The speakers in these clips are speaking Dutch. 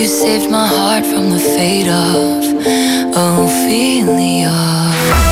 saved my heart from the fate of Ophelia.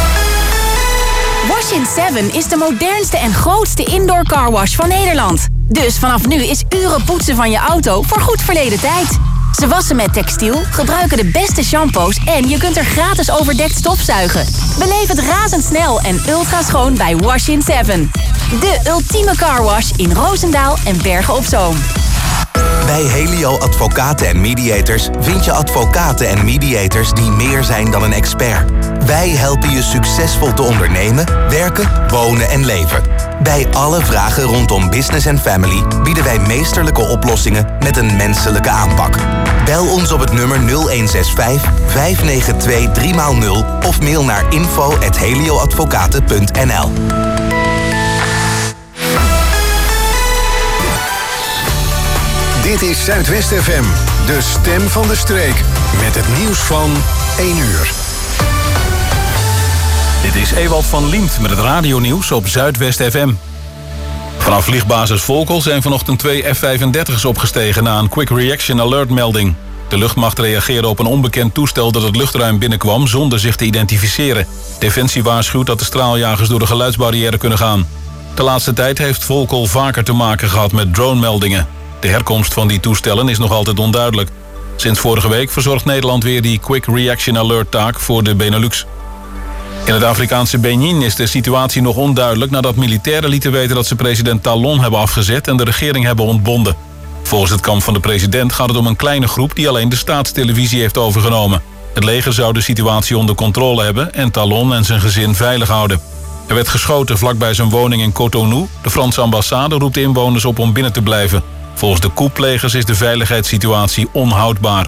Wash in 7 is de modernste en grootste indoor carwash van Nederland. Dus vanaf nu is uren poetsen van je auto voorgoed verleden tijd. Ze wassen met textiel, gebruiken de beste shampoos en je kunt er gratis overdekt stofzuigen. Beleef het razendsnel en ultra schoon bij Wash in 7. De ultieme carwash in Roosendaal en Bergen op Zoom. Bij Helio Advocaten en Mediators vind je advocaten en mediators die meer zijn dan een expert. Wij helpen je succesvol te ondernemen, werken, wonen en leven. Bij alle vragen rondom business en family bieden wij meesterlijke oplossingen met een menselijke aanpak. Bel ons op het nummer 0165 592 3x0 of mail naar info@helioadvocaten.nl. Dit is Zuidwest FM, de stem van de streek. Met het nieuws van 1 uur. Dit is Ewald van Liemt met het radionieuws op Zuidwest FM. Vanaf vliegbasis Volkel zijn vanochtend 2 F-35's opgestegen na een Quick Reaction Alert melding. De luchtmacht reageerde op een onbekend toestel dat het luchtruim binnenkwam zonder zich te identificeren. Defensie waarschuwt dat de straaljagers door de geluidsbarrière kunnen gaan. De laatste tijd heeft Volkel vaker te maken gehad met dronemeldingen. De herkomst van die toestellen is nog altijd onduidelijk. Sinds vorige week verzorgt Nederland weer die Quick Reaction Alert taak voor de Benelux. In het Afrikaanse Benin is de situatie nog onduidelijk nadat militairen lieten weten dat ze president Talon hebben afgezet en de regering hebben ontbonden. Volgens het kamp van de president gaat het om een kleine groep die alleen de staatstelevisie heeft overgenomen. Het leger zou de situatie onder controle hebben en Talon en zijn gezin veilig houden. Er werd geschoten vlakbij zijn woning in Cotonou. De Franse ambassade roept de inwoners op om binnen te blijven. Volgens de coupplegers is de veiligheidssituatie onhoudbaar.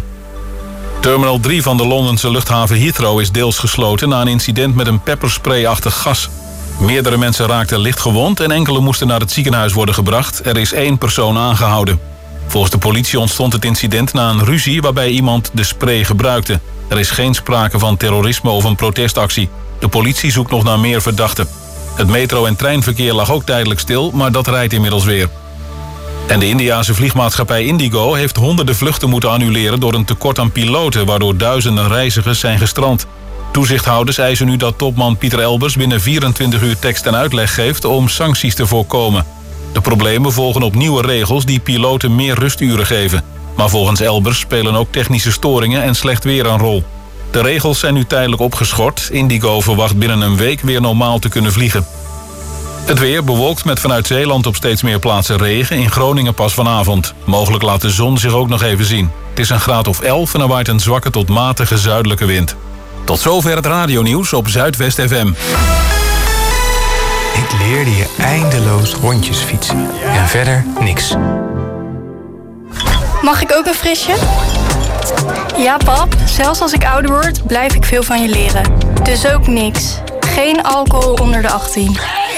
Terminal 3 van de Londense luchthaven Heathrow is deels gesloten na een incident met een pepperspray-achtig gas. Meerdere mensen raakten licht gewond en enkele moesten naar het ziekenhuis worden gebracht. Er is 1 persoon aangehouden. Volgens de politie ontstond het incident na een ruzie waarbij iemand de spray gebruikte. Er is geen sprake van terrorisme of een protestactie. De politie zoekt nog naar meer verdachten. Het metro- en treinverkeer lag ook tijdelijk stil, maar dat rijdt inmiddels weer. En de Indiase vliegmaatschappij Indigo heeft honderden vluchten moeten annuleren door een tekort aan piloten, waardoor duizenden reizigers zijn gestrand. Toezichthouders eisen nu dat topman Pieter Elbers binnen 24 uur tekst en uitleg geeft om sancties te voorkomen. De problemen volgen op nieuwe regels die piloten meer rusturen geven. Maar volgens Elbers spelen ook technische storingen en slecht weer een rol. De regels zijn nu tijdelijk opgeschort. Indigo verwacht binnen een week weer normaal te kunnen vliegen. Het weer bewolkt met vanuit Zeeland op steeds meer plaatsen regen. In Groningen pas vanavond. Mogelijk laat de zon zich ook nog even zien. Het is een graad of 11 en er waait een zwakke tot matige zuidelijke wind. Tot zover het radionieuws op Zuidwest FM. Ik leerde je eindeloos rondjes fietsen. En verder niks. Mag ik ook een frisje? Ja, pap. Zelfs als ik ouder word, blijf ik veel van je leren. Dus ook niks. Geen alcohol onder de 18.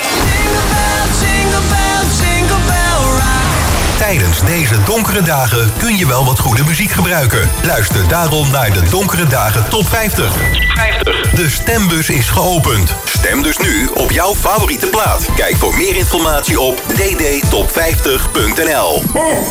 Tijdens deze donkere dagen kun je wel wat goede muziek gebruiken. Luister daarom naar de Donkere Dagen Top 50. De stembus is geopend. Stem dus nu op jouw favoriete plaat. Kijk voor meer informatie op ddtop50.nl.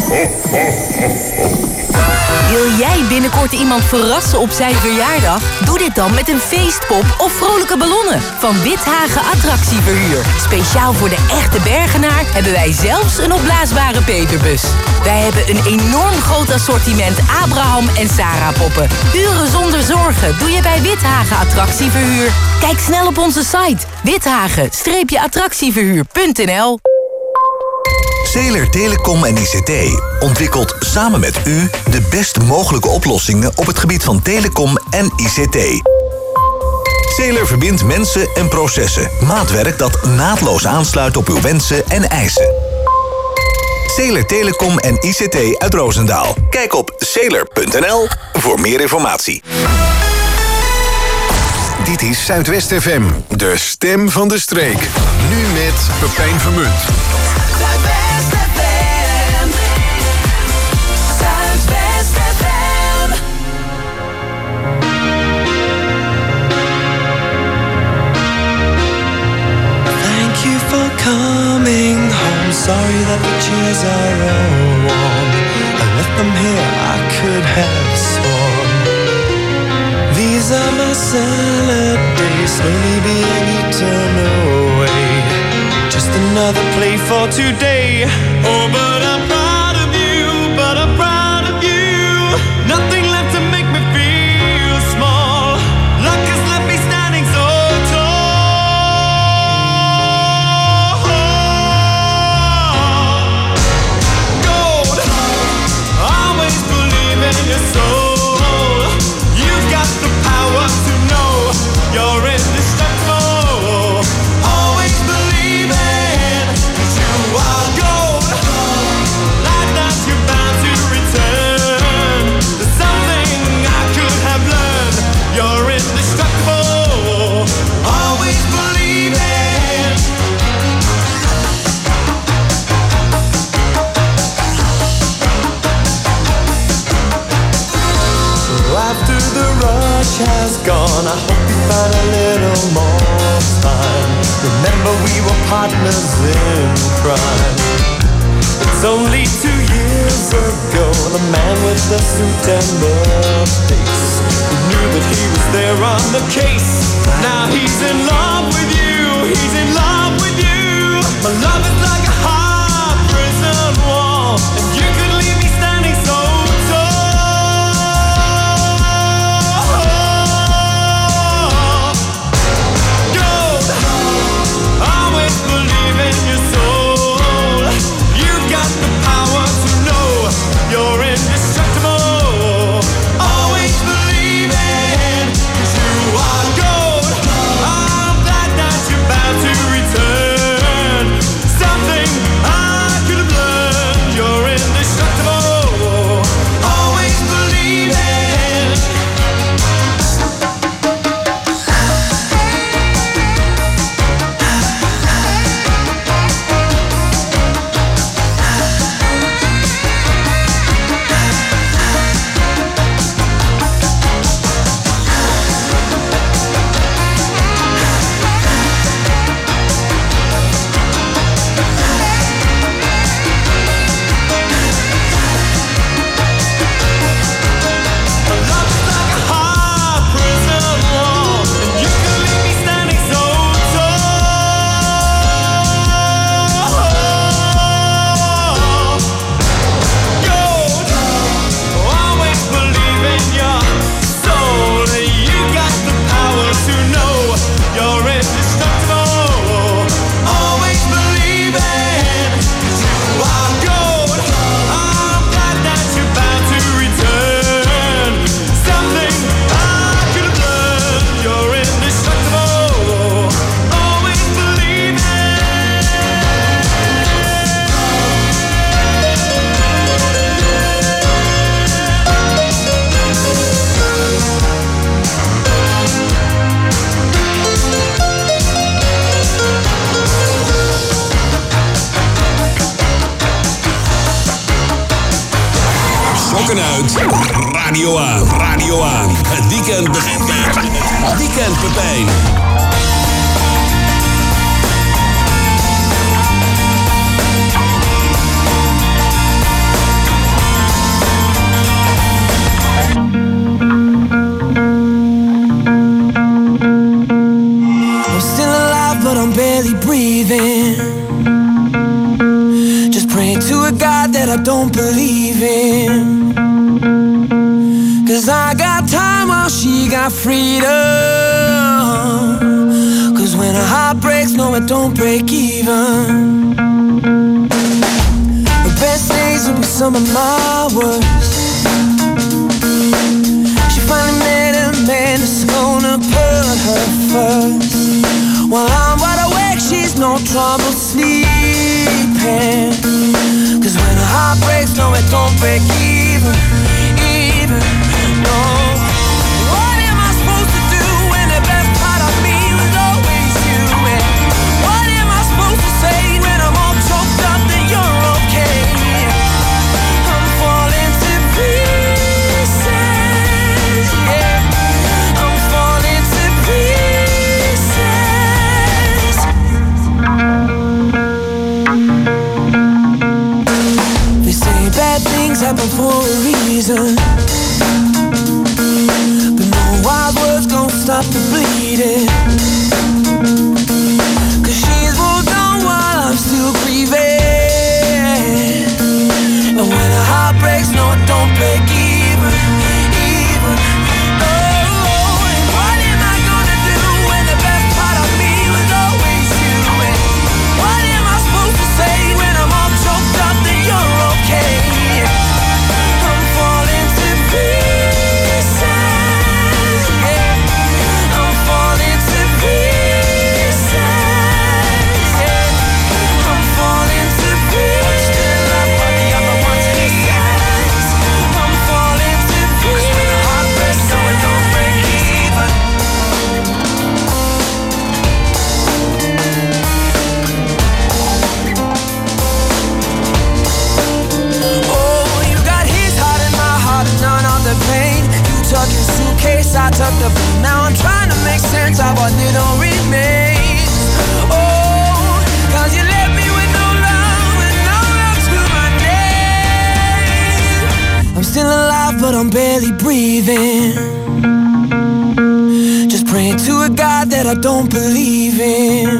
Wil jij binnenkort iemand verrassen op zijn verjaardag? Doe dit dan met een feestpop of vrolijke ballonnen van Withagen Attractieverhuur. Speciaal voor de echte Bergenaar hebben wij zelfs een opblaasbare Peterbus. Wij hebben een enorm groot assortiment Abraham en Sarah poppen. Uren zonder zorgen doe je bij Withagen Attractieverhuur. Kijk snel op onze site withagen-attractieverhuur.nl. Zeeler Telecom en ICT ontwikkelt samen met u de best mogelijke oplossingen op het gebied van telecom en ICT. Zeeler verbindt mensen en processen. Maatwerk dat naadloos aansluit op uw wensen en eisen. Zeeler Telecom en ICT uit Roosendaal. Kijk op zeeler.nl voor meer informatie. Dit is Zuidwest FM, de stem van de streek. Nu met Pepijn Vermunt. Zuidwest FM. Zuidwest FM. Thank you for coming home. Sorry that the chairs are all warm. left them here, I could have sworn. These are my salad days, slowly being eaten away. Just another play for today. Oh, but I'm proud of you, but I'm proud of you. Nothing left to make me feel small. Luck has left me standing so tall. Gold, always believe in your soul. You've got the power to know you're indestructible. Always believe in you are gold. Like that you're bound to return. There's something I could have learned. You're indestructible. Always believe in. So after the rush has gone, I hope you find a little more time. Remember we were partners in crime. It's only 2 years ago, the man with the suit and the face, who knew that he was there on the case. Now he's in love with you, he's in love with you. My love is like a high prison wall, and you could leave me standing so tall. Gold, always believe in your soul. You've got the power to know you're indestructible. Always believe in, 'cause you are gold. I'm glad that you're about to return. Something I could have learned. You're indestructible. Always believe in. Love is like a high prison wall, and you can leave me standing so tall. Gold, always believe in your soul. You got the power to know you're indestructible. Always believe in, 'cause you are gold. I'm glad that you're bound to return. Something I could have learned. You're indestructible. Always believe in. Sokken uit, radio aan, radio aan. Het weekend begint met Weekend Pepijn. I'm still alive, but I'm barely breathing. Just praying to a God that I don't believe in. 'Cause I got time while she got freedom. 'Cause when a heart breaks, no, it don't break even. The best days will be some of my worst. She finally met a man that's gonna put her first. While I'm wide awake, she's no trouble sleeping. 'Cause when a heart breaks, no, it don't break even, no. What am I supposed to do when the best part of me was always you? And what am I supposed to say when I'm all choked up that you're okay? I'm falling to pieces, yeah. I'm falling to pieces. They say bad things things happen for a reason. But no wild words gon' stop the bleeding. Cause she's moved on while I'm still grieving. And when a heart breaks, no, it don't break even. Tucking suitcase, I tucked up. Now I'm trying to make sense of what little remains. Oh, cause you left me with no love to my name. I'm still alive, but I'm barely breathing. Just praying to a God that I don't believe in.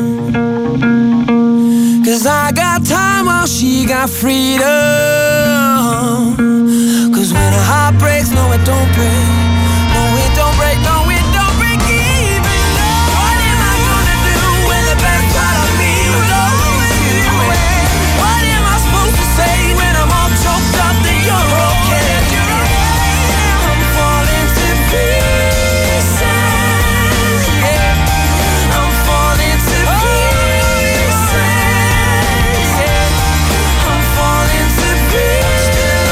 Cause I got time while she got freedom. Cause when a heart breaks, no, it don't break. No, it don't break, no, it don't break even. No. What am I gonna do when the best part of me was always you? What am I supposed to say when I'm all choked up that you're okay? I'm falling to pieces. Yeah. I'm falling to pieces. Yeah. I'm falling to pieces.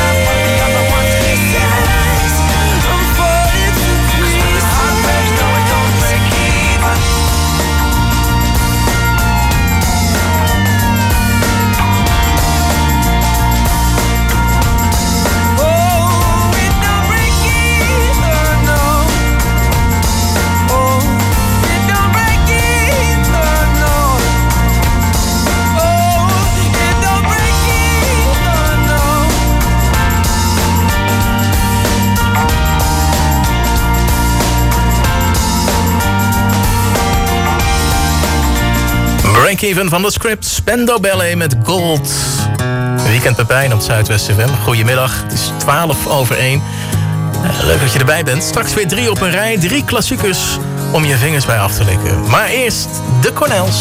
Break-even van de Script. Spendo Ballet met Gold. Weekend Pepijn op Zuidwest FM. Goedemiddag, het is 1:12. Leuk dat je erbij bent. Straks weer 3 op een rij. 3 klassiekers om je vingers bij af te likken. Maar eerst de Cornels.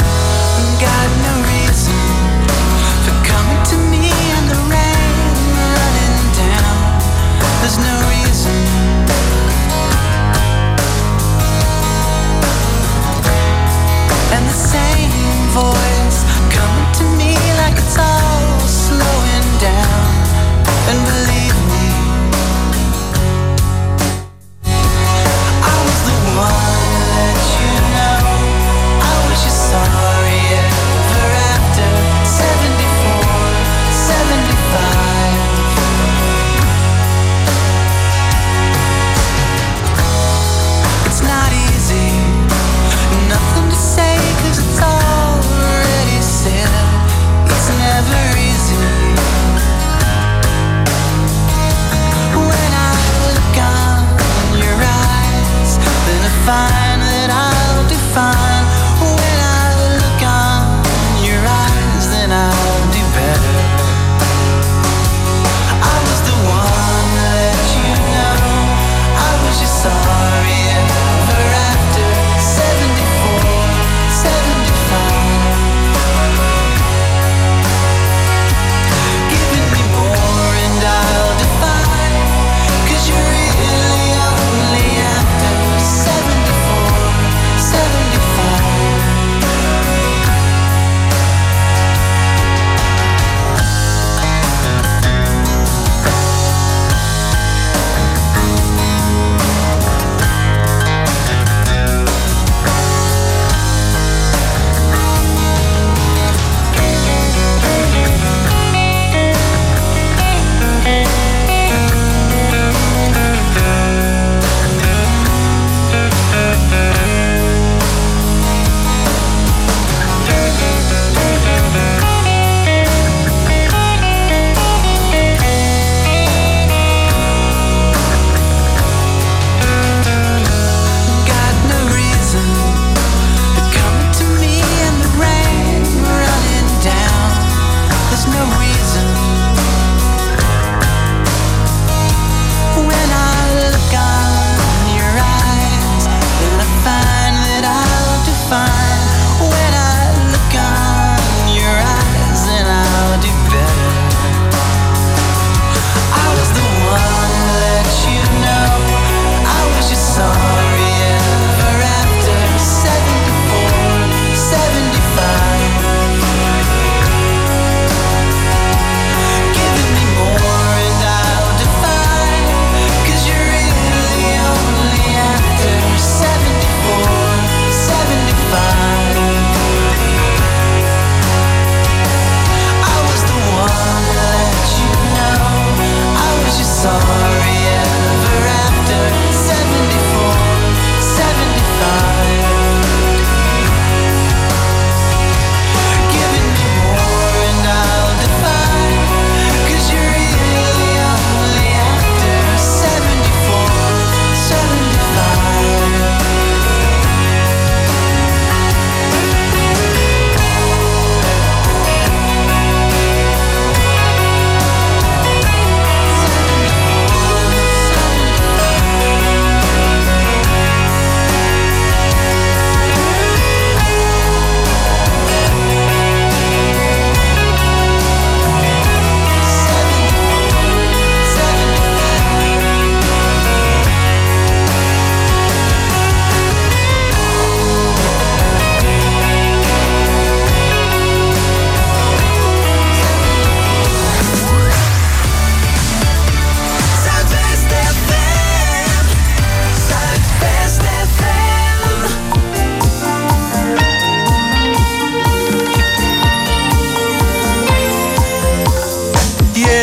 Voice coming to me like it's all slowing down. And believe me, I was the one that you know. I wish you sorry ever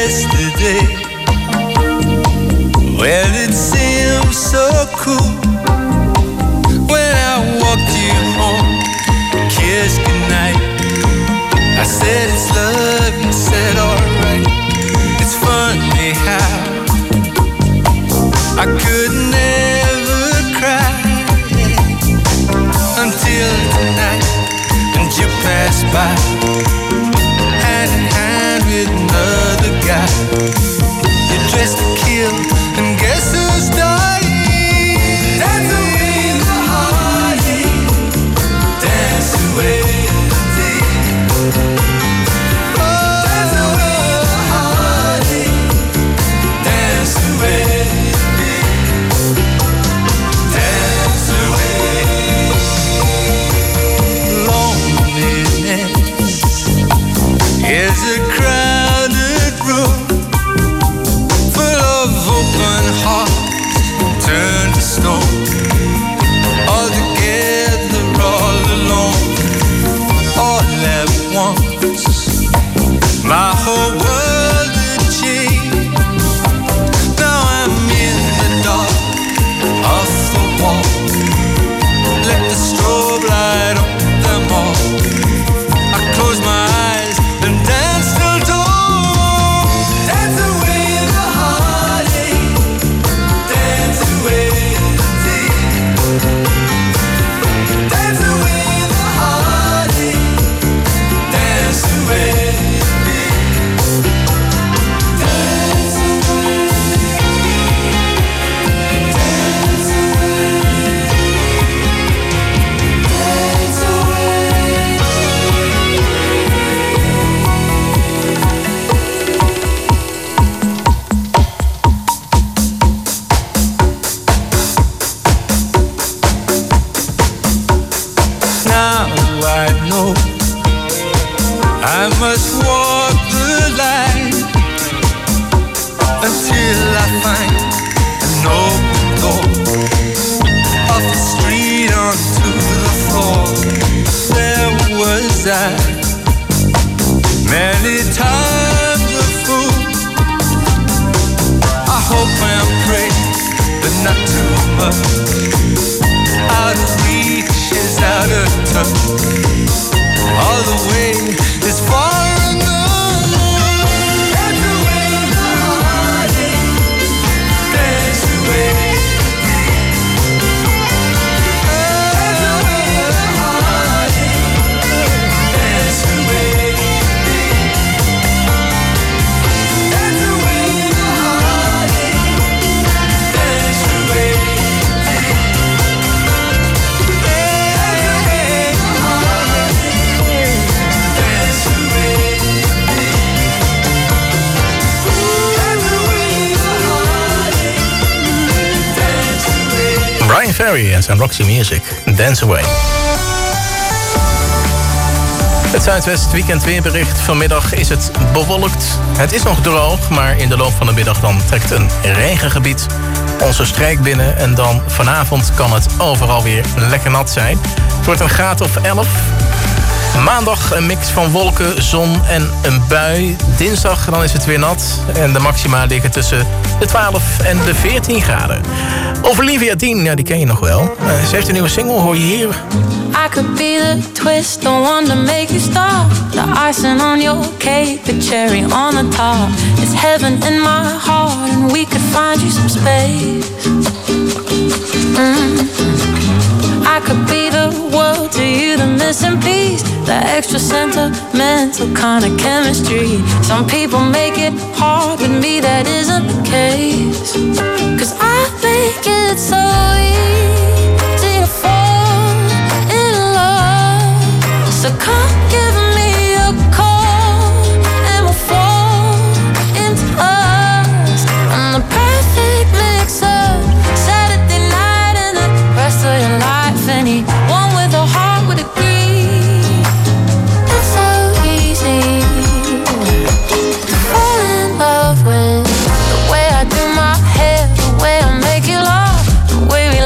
yesterday. Well, it seemed so cool when I walked you home, kissed goodnight. I said it's love, you said alright. It's funny how I could never cry until tonight, and you passed by, hand in hand with another guy. You're dressed to kill, and guess who's dying? Dance away the heartache, dance away the day. Oh, dance away the heartache, dance away the day. Dance away. Loneliness is a crowded room full of open hearts turned to stone. All together, all alone, all at once. My whole world had changed. Now I'm in the dark, off the wall. Let the strobe light up them all. I close my eyes and dance till dawn. Dance away the heartache, dance away the day. Dance away the heartache, dance away the day. Dance away, dance away, dance away. Now I know I must walk the line until I find an open door, off the street onto the floor. There was I, many times a fool. I hope and pray, but not too much. Out of reach is out of touch. All the way is far enough. Dance away the heartache, dance away the day. Dance away the heartache, dance away the day. Dance away the heartache, dance away the day. Brian Ferry en zijn Roxy Music, Dance Away. Het Zuidwest Weekend weerbericht. Vanmiddag is het bewolkt. Het is nog droog, maar in de loop van de middag dan trekt een regengebied onze streek binnen. En dan vanavond kan het overal weer lekker nat zijn. Het wordt een graad of 11. Maandag een mix van wolken, zon en een bui. Dinsdag dan is het weer nat. En de maxima liggen tussen de 12 en de 14 graden. Over Olivia Dean, ja, die ken je nog wel. Ze heeft een nieuwe single, hoor je hier. I could be the twist, the one to make you stop. The icing on your cake, the cherry on the top. It's heaven in my heart and we could find you some space. I could be the world to you, the missing piece. The extra sentimental kind of chemistry. Some people make it hard, with me that isn't the case. 'Cause I think it's so easy to fall in love. So come give me a call and we'll fall into us. I'm the perfect mix of Saturday night and the rest of your life. Anyone with a heart would agree. It's so easy to fall in love with the way I do my hair, the way I make you laugh, the way we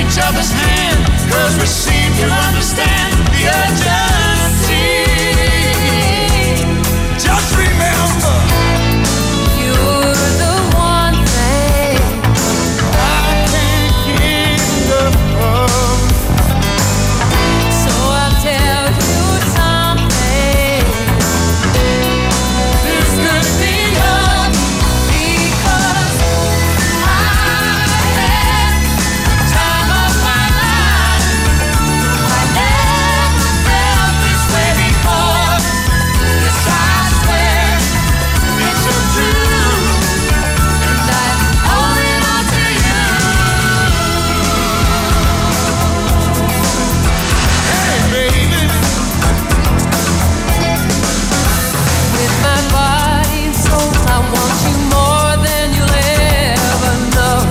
each other's hand, 'cause we seem to understand the urgency. Just remember, You're the one thing I can't get enough of. So I'll tell you something. This could be love, Because I had the time of my life. I never felt this way before. Yes, I swear it's so true. and I owe it all to you. Hey, baby, With my body and soul, I want you more than you'll ever know.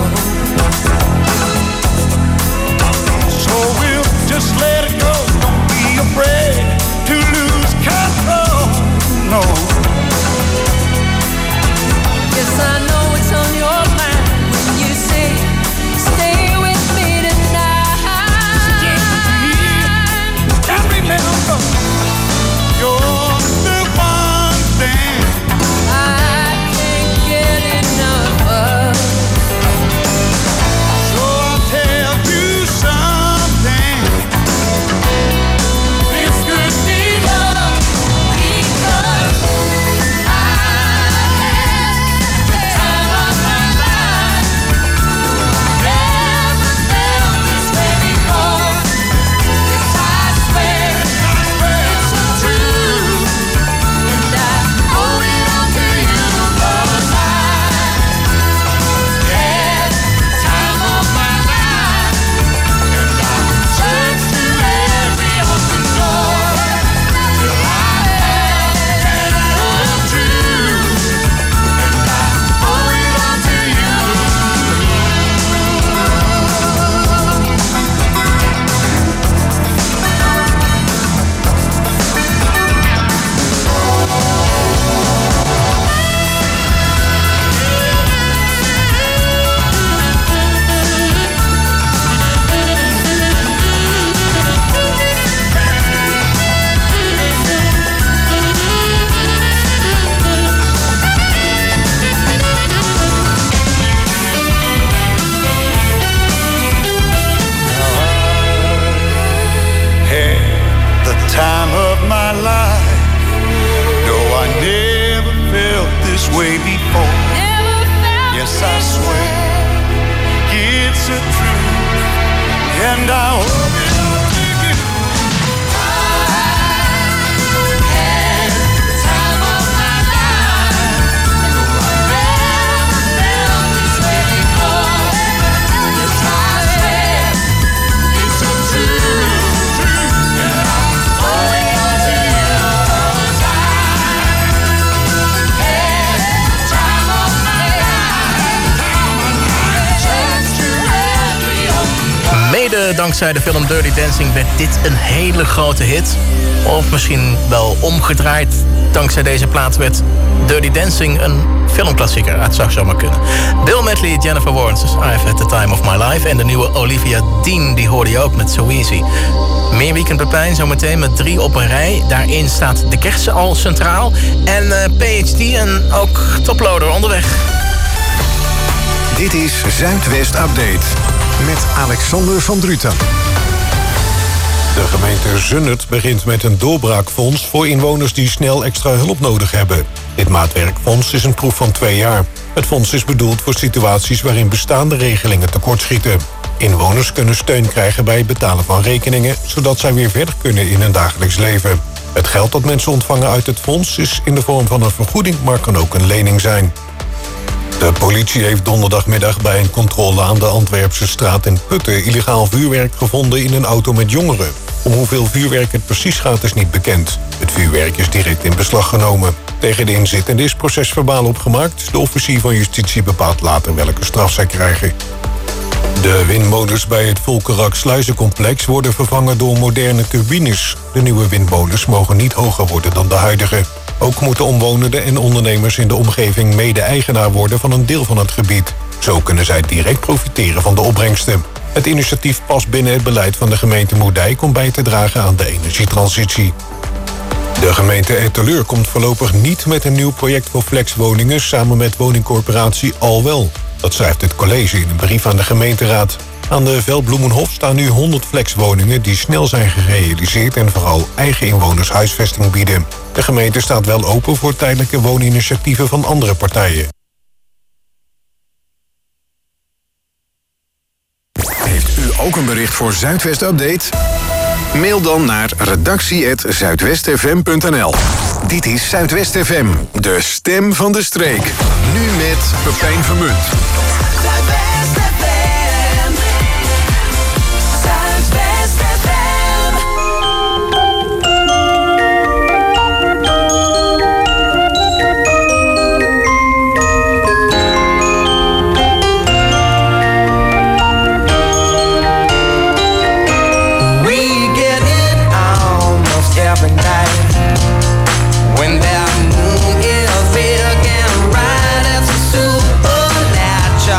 so we'll just let it go. Don't be afraid to lose control. No. Yes, I know it's on your mind when you say, stay with me tonight. And remember, you're the one thing I can't get enough of. so I'll tell you something. This could be love, Because I had the time of my life. Never felt this way before. Yes, I swear it's so true. And I owe it all to you, 'cause I had the time of my life. And I searched through every open door till I had it all true. And I owe it all to you. had the time of my life. No, I never felt this way before. Never felt Yes, I this swear way. it's a truth, and I hope it all to you. Had the time of my life. Never felt this way before. Yes, I swear it's so true. And I owe it all to you, 'cause I had the time of my life. Searched through every open Mede dankzij de film Dirty Dancing werd dit een hele grote hit. Of misschien wel omgedraaid. Dankzij deze plaat werd Dirty Dancing een filmklassieker. Het zou zomaar kunnen. Bill Medley, Jennifer Warnes, I've Had the Time of My Life. En de nieuwe Olivia Dean, die hoorde je ook met So Easy. Meer Weekend Pepijn zometeen met 3 op een rij. Daarin staat de kersen al centraal. En PhD en ook Toploader onderweg. Dit is Zuidwest Update met Alexander van Druten. De gemeente Zundert begint met een doorbraakfonds voor inwoners die snel extra hulp nodig hebben. Dit maatwerkfonds is een proef van 2 jaar. Het fonds is bedoeld voor situaties waarin bestaande regelingen tekortschieten. Inwoners kunnen steun krijgen bij het betalen van rekeningen, zodat zij weer verder kunnen in hun dagelijks leven. Het geld dat mensen ontvangen uit het fonds is in de vorm van een vergoeding, maar kan ook een lening zijn. De politie heeft donderdagmiddag bij een controle aan de Antwerpse straat in Putten illegaal vuurwerk gevonden in een auto met jongeren. Om hoeveel vuurwerk het precies gaat is niet bekend. Het vuurwerk is direct in beslag genomen. Tegen de inzittenden is procesverbaal opgemaakt. De officier van justitie bepaalt later welke straf zij krijgen. De windmolens bij het Volkerak Sluizencomplex worden vervangen door moderne turbines. De nieuwe windmolens mogen niet hoger worden dan de huidige. Ook moeten omwonenden en ondernemers in de omgeving mede-eigenaar worden van een deel van het gebied. Zo kunnen zij direct profiteren van de opbrengsten. Het initiatief past binnen het beleid van de gemeente Moerdijk om bij te dragen aan de energietransitie. De gemeente Etteleur komt voorlopig niet met een nieuw project voor flexwoningen samen met woningcorporatie Alwel. Dat schrijft het college in een brief aan de gemeenteraad. Aan de Veldbloemenhof staan nu 100 flexwoningen die snel zijn gerealiseerd en vooral eigen inwoners huisvesting bieden. De gemeente staat wel open voor tijdelijke wooninitiatieven van andere partijen. Heeft u ook een bericht voor Zuidwest Update? Mail dan naar redactie@zuidwestfm.nl. Dit is Zuidwest FM, de stem van de streek. Nu met Pepijn Vermunt. Zuidwest FM. Zuidwest FM. Every night when that moon is big and bright as a supernatural.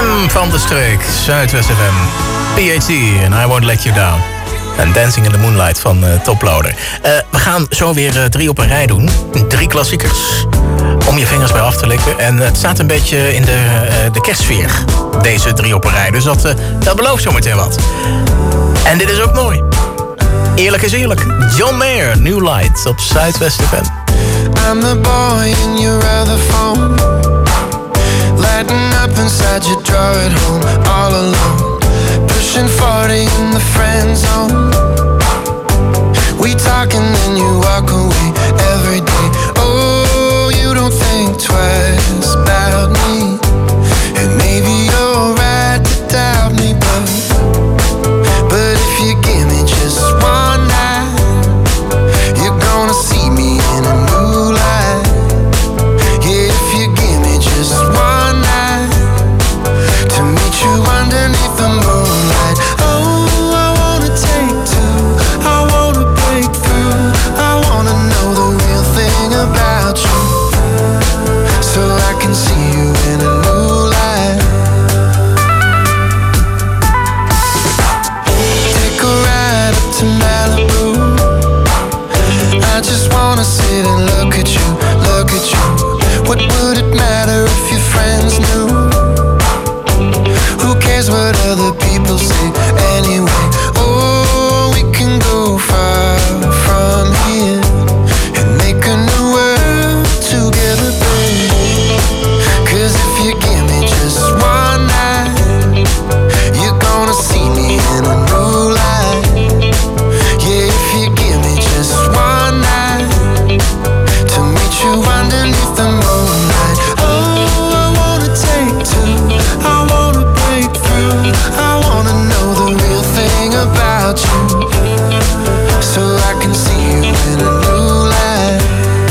Stem van de streek, Zuidwest FM. PhD en I Won't Let You Down. En Dancing in the Moonlight van Toploader. We gaan zo weer 3 op een rij doen. 3 klassiekers. Om je vingers bij af te likken. En het staat een beetje in de kerstsfeer. Deze 3 op een rij. Dus dat belooft zometeen wat. En dit is ook mooi. Eerlijk is eerlijk. John Mayer, New Light op Zuidwest FM. I'm the boy in your other phone, lighting up inside your drawer at home, all alone, pushing 40 in the friend zone. We talk and then you walk away every day. Oh, you don't think twice about me, and maybe you're right to doubt me, but if you give me just one night, you're gonna see me in a new light. Yeah, if you give me just one night to meet you underneath the moonlight. Oh, I wanna take 2, I wanna break through, I wanna know the real thing about you, so I can see you in a new light. Take a ride up to Malibu, I just wanna sit and look at you, look at you. What would it matter if your friends knew? Who cares what other people say anyway? Oh, we can go far from here and make a new world together, babe. 'Cause if you give me just one night, you're gonna see me in a new light. Yeah, if you give me just one night to meet you underneath the moonlight. Oh, I wanna take 2, I wanna break through, I wanna know the real thing about you, so I can see you in a new light.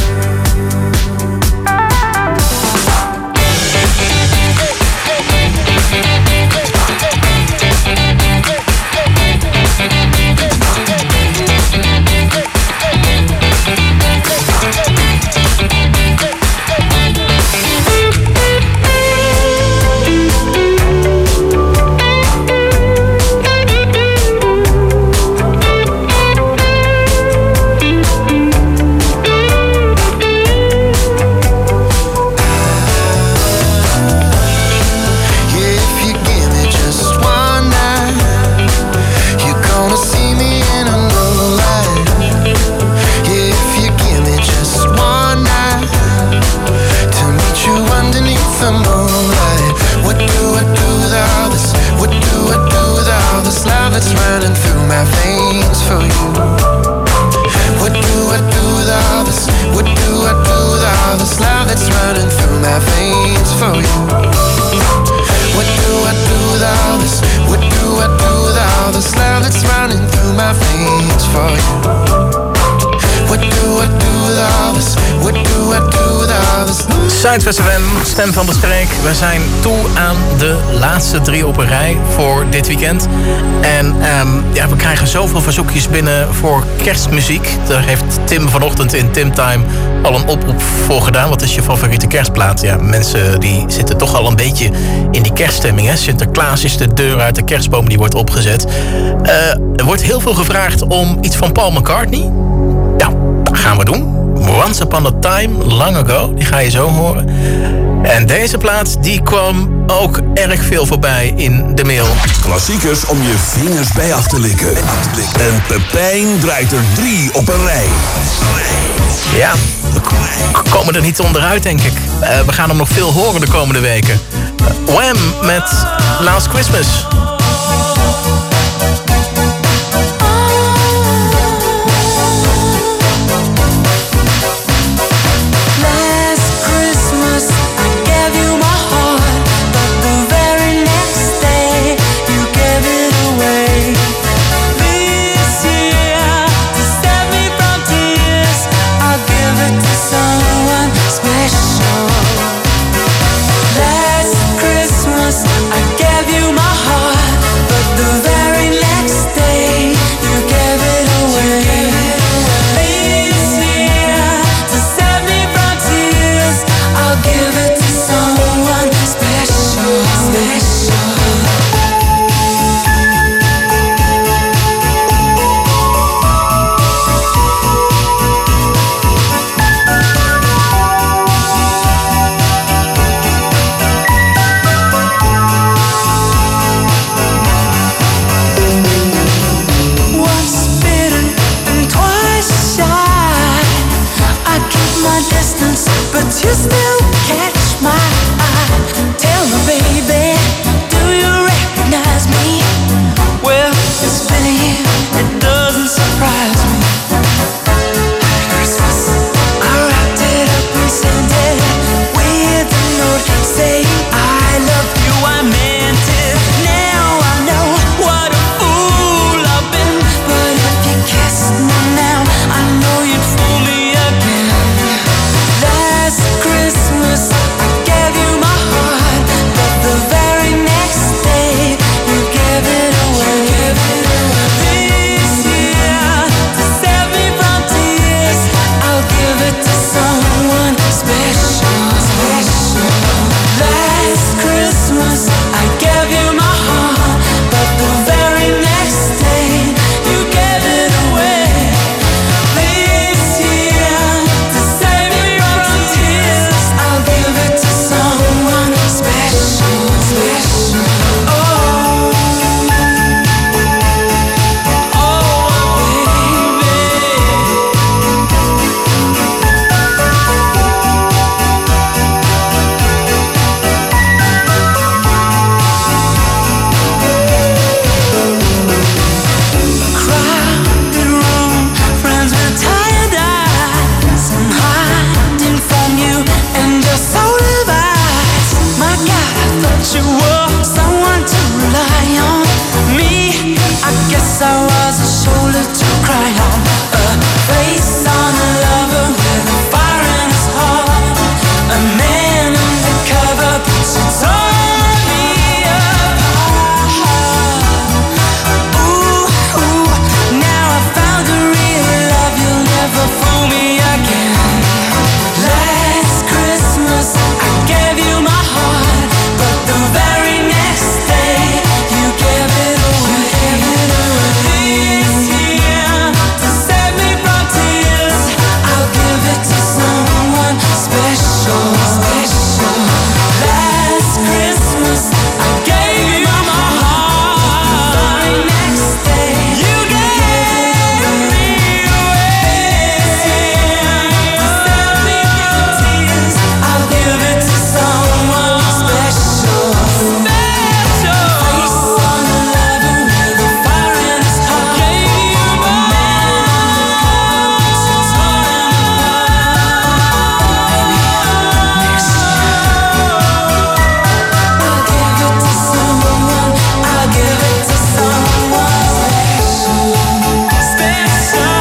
That's running through my veins for you. What do I do with all this? What do I do with all this love that's running through my veins for you? What do I do with all this? What do I do with all this love that's running through my veins for you? What do I do with all this? What do I do with all this? Zuidwest FM, Stem van de streek. We zijn toe aan de laatste 3 op een rij voor dit weekend. En we krijgen zoveel verzoekjes binnen voor kerstmuziek. Daar heeft Tim vanochtend in Timtime al een oproep voor gedaan. Wat is je favoriete kerstplaat? Ja, mensen die zitten toch al een beetje in die kerststemming. Hè? Sinterklaas is de deur uit, de kerstboom die wordt opgezet. Er wordt heel veel gevraagd om iets van Paul McCartney. Ja, dat gaan we doen. Once Upon a Time, Long Ago. Die ga je zo horen. En deze plaat, die kwam ook erg veel voorbij in de mail. Klassiekers om je vingers bij af te likken. En Pepijn draait er 3 op een rij. Ja, we komen er niet onderuit, denk ik. We gaan hem nog veel horen de komende weken. Wham! Met Last Christmas. Last Christmas, I gave you my heart. I was a shoulder to cry on, a face on a lover with a fire in his heart, a man undercover puts it on me apart. Ooh, now I found a real love, you'll never fool me again. Last Christmas I gave you my heart, but the very next day you gave it away. This year, to save me from tears, I'll give it to someone special. Last Christmas I gave you my heart, the very next day you gave me away. To save me from tears, I'll give it to someone special. Face on a lover with a fire in his heart, a man puts it on next year. I'll give it to someone. I'll give it to someone special.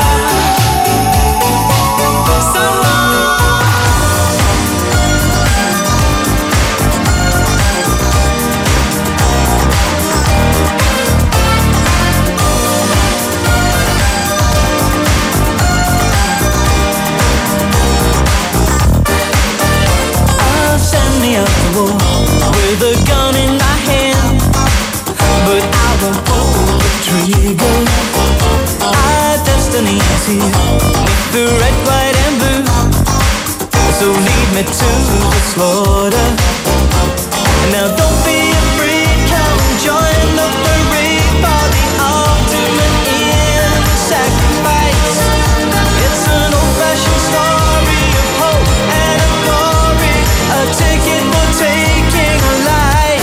I'll send me up the wall with a gun in my hand, but I won't pull the trigger. Our destiny is here with the red, white, and blue, so lead me to the slaughter. And now don't be afraid, come and join the parade for the ultimate end of sacrifice. It's an old-fashioned story of hope and of glory, a ticket for taking a life.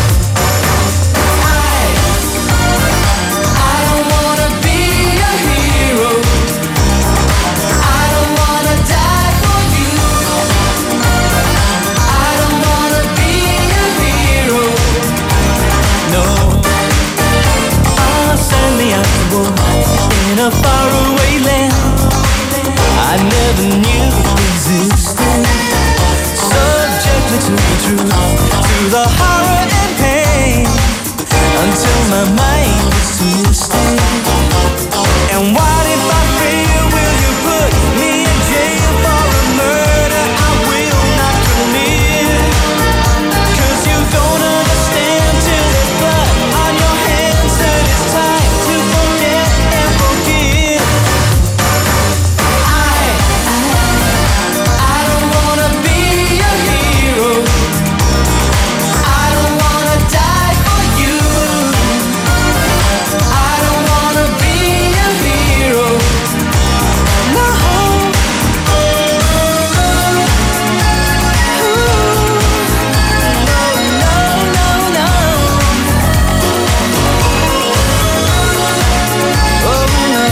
I don't wanna be a hero. I don't wanna die for you. I don't wanna be a hero. No. I'll send me out to war in a faraway land I never knew existed. Subject me to the truth, to the horror and pain, until my mind is twisted. And what if I fail? Will you put me in jail for a murder I will not commit? 'Cause you don't understand till there's blood on your hands that it's time to forget and forgive. I don't wanna be a hero. I don't wanna die for you. I don't wanna be a hero. No. No. Oh no.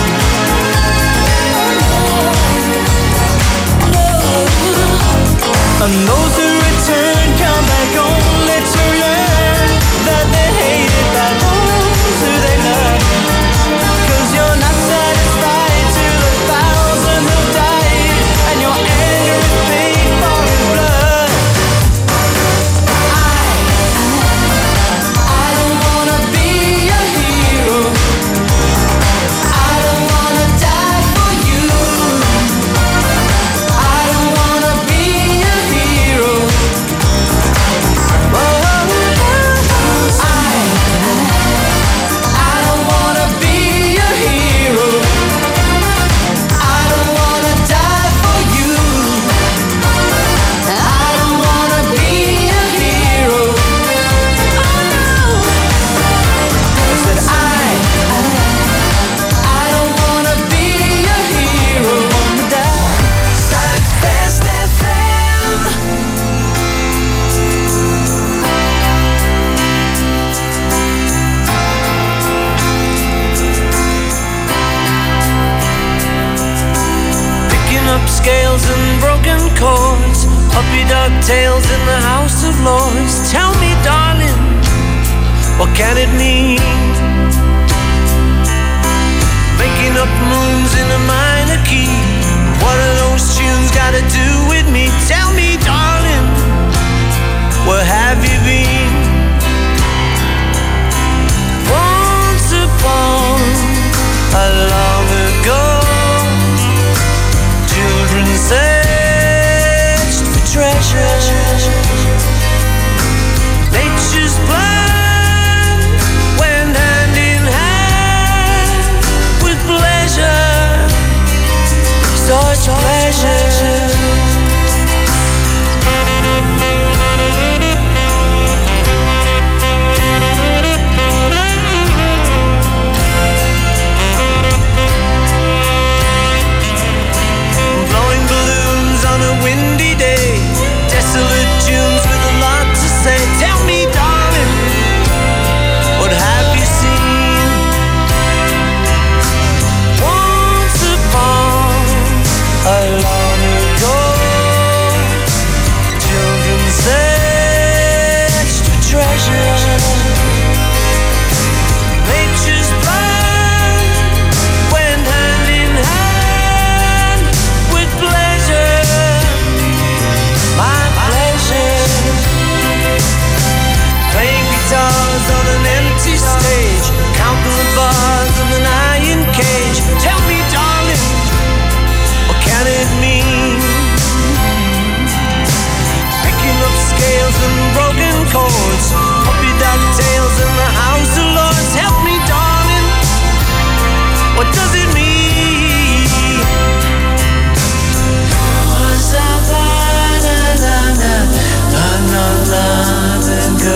And those who return come back only to learn that they're hated by those who they love. 'Cause you're not satisfied to the thousand who died, and your anger is paid for in blood. I don't wanna be a hero. I don't wanna die for you. I don't wanna be a hero. I don't wanna be a hero. I don't wanna die for you. I don't wanna be a hero. Oh no. I said I don't wanna be a hero. Wanna die. Zuidwest FM. Picking up scales and broken chords, puppy dog tails in the House of Lords. Tell me, darling, what can it mean? picking up moons in a minor key. What are those tunes got to do with me? Tell me, darling, where have you been? Once upon a long ago, children searched for treasure. Nature's plan went hand in hand with pleasure, such pleasure. Blowing balloons on a windy day, desolate tunes with a lot to say. Tell me, darling, what have you seen? Once upon a long ago, children searched for treasure. Nature's plan went hand in hand with pleasure, my pleasure. Playing guitars on an empty stage, counting the bars of an iron cage. Tell me, darling, what can it mean? Picking up scales and broken chords, puppy dog tails in the House of Lords. Help me, darling, what does it mean? Was I not long ago?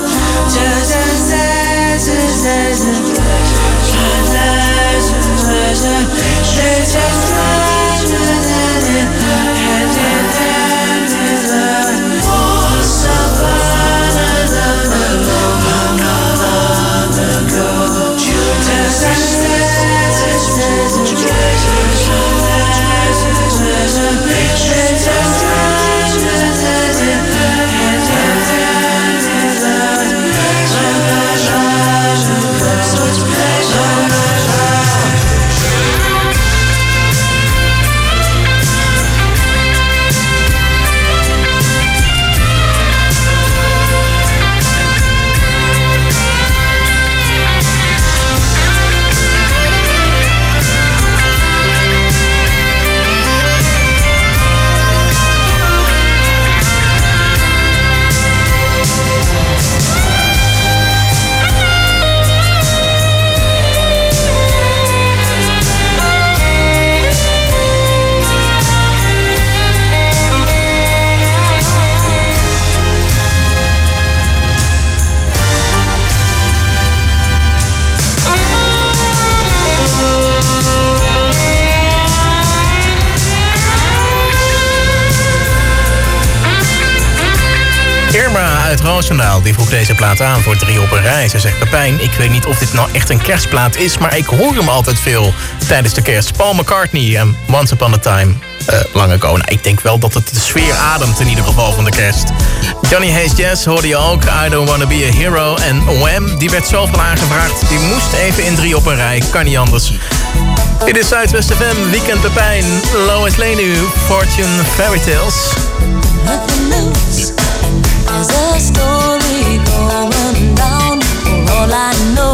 uit Roosendaal die vroeg deze plaat aan voor 3 op een rij. Ze zegt: Pepijn, ik weet niet of dit nou echt een kerstplaat is, maar ik hoor hem altijd veel tijdens de kerst. Paul McCartney en Once Upon a Time. Lang ago. Nou, ik denk wel dat het de sfeer ademt in ieder geval van de kerst. Johnny Hayes Jazz hoorde je ook. I Don't Wanna Be a Hero. En Wham, die werd zoveel aangevraagd. Die moest even in 3 op een rij. Kan niet anders. Dit is Zuidwest FM, Weekend Pepijn. Lois Lanu, Fortune Fairy Tales. Nothing loose. There's a story going down. For all I know,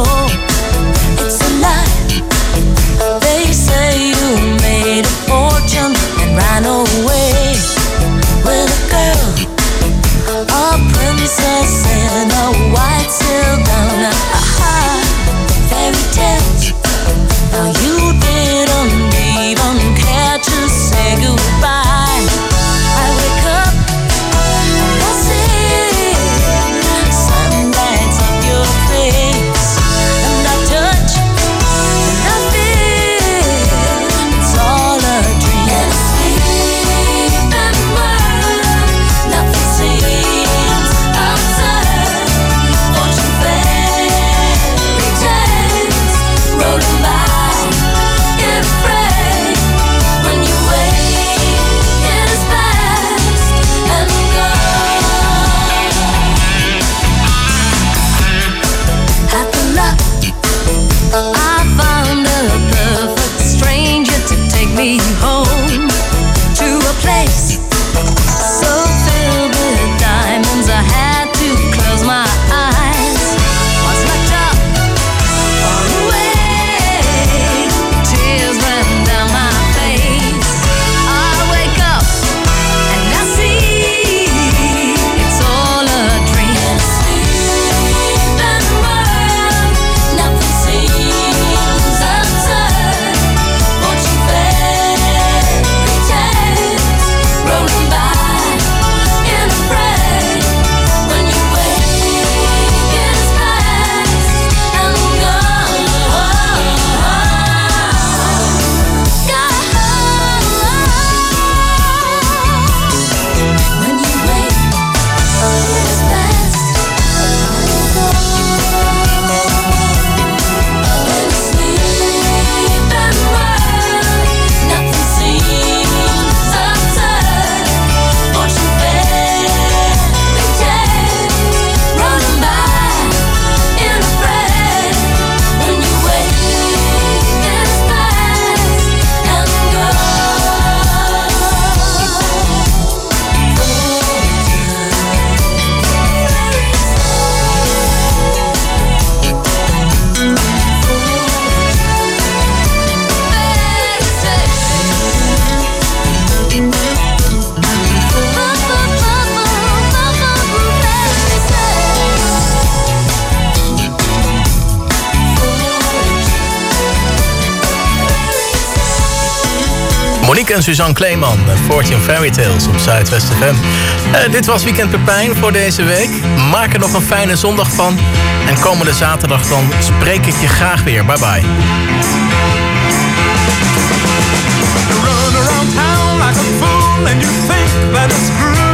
it's a lie. They say you made a fortune and ran away with a girl, a princess in a white silk gown. Fairy tales. Now you didn't even care to say goodbye. I wake up and I see Monique en Suzanne Kleeman, Fortune Fairy Tales op Zuidwest FM. Dit was Weekend Pepijn voor deze week. Maak er nog een fijne zondag van. En komende zaterdag dan spreek ik je graag weer. Bye bye. You run around town like a fool and you think that it's true.